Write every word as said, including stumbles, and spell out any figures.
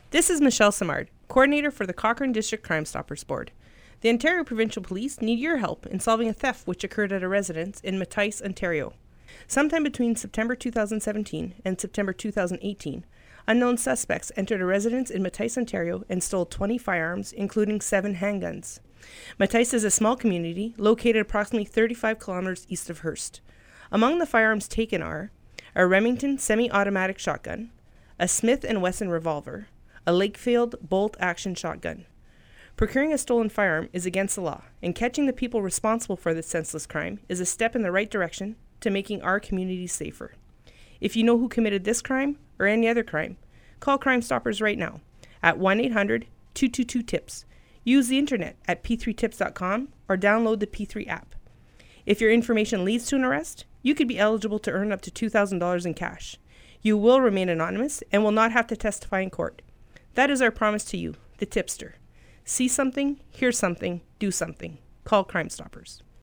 This is Michelle Simard, Coordinator for the Cochrane District Crime Stoppers Board. The Ontario Provincial Police need your help in solving a theft which occurred at a residence in Mattice, Ontario. Sometime between September two thousand seventeen and September two thousand eighteen, unknown suspects entered a residence in Mattice, Ontario and stole twenty firearms, including seven handguns. Mattice is a small community located approximately thirty-five kilometers east of Hearst. Among the firearms taken are a Remington semi-automatic shotgun, a Smith and Wesson revolver, a Lakefield bolt-action shotgun. Procuring a stolen firearm is against the law, and catching the people responsible for this senseless crime is a step in the right direction to making our community safer. If you know who committed this crime or any other crime, call Crime Stoppers right now at one eight hundred two two two TIPS. Use the internet at p three tips dot com or download the P three app. If your information leads to an arrest, you could be eligible to earn up to two thousand dollars in cash. You will remain anonymous and will not have to testify in court. That is our promise to you, the tipster. See something, hear something, do something. Call Crime Stoppers.